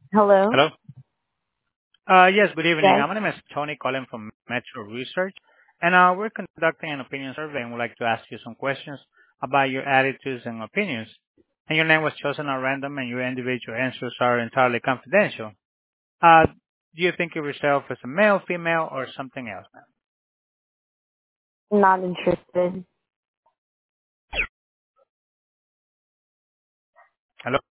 Hello? Hello. Yes, good evening. Yes. My name is Tony calling from Metro Research, and we're conducting an opinion survey and would like to ask you some questions about your attitudes and opinions. And your name was chosen at random, and your individual answers are entirely confidential. Do you think of yourself as a male, female, or something else, ma'am? Not interested. Hello?